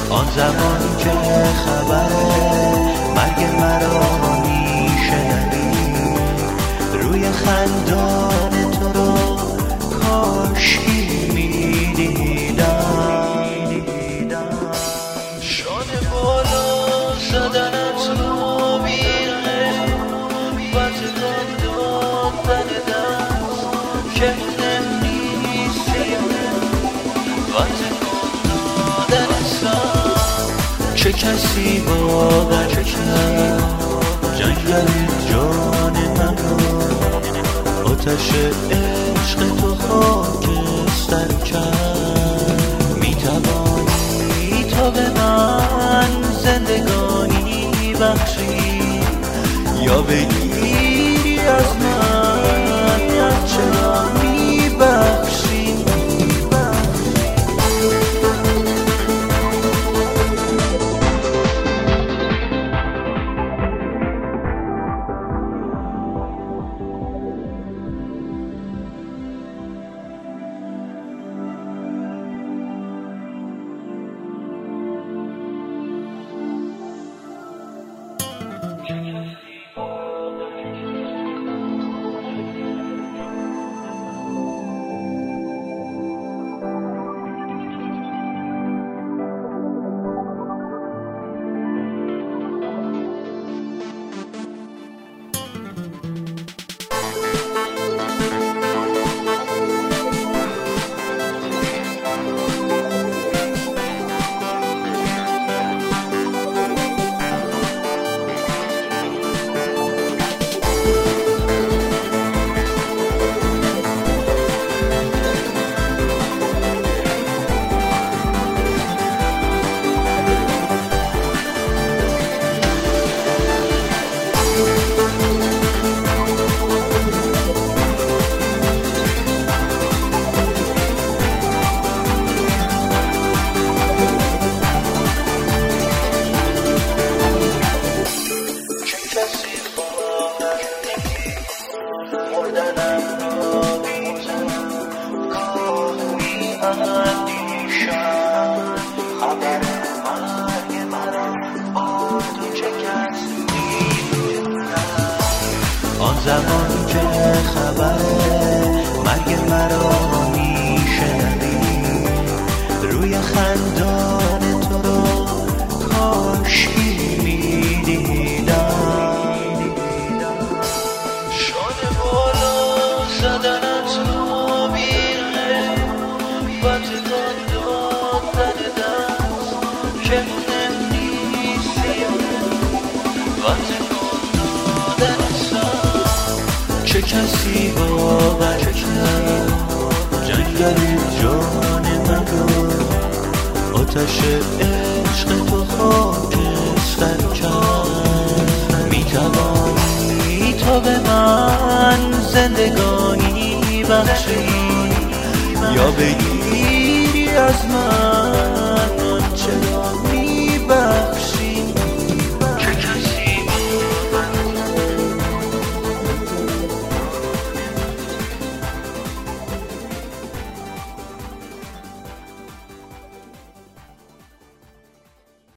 آن زمان که خبر مرگ مرا میشنوی، روی خندان تو رو کاشکی میدیدم. شانه بالا زدنت رو میره و تکان دادن دست که نمیسیم و تکان دادن سر. چه کسی باور کرد جنگل جان منو، آتش عشق تو خاکستر کرد. میتوانی تا به من زندگانی بخشی یا بگیری از من، چرا میبخشی؟ آن زمان که خبر مرگ مرا میشنوی، روی خندان تو رو کاشکی میدیدم. شانه بالا زدنت رو میره و تکان دادن دست که نمیسیم و تکان دادن سر. چه کسی باور کرد جنگل جان منو، آتش عشق تو خاکستر کرد. میتوانی تا به من زندگانی بخشی یا بگیری از من،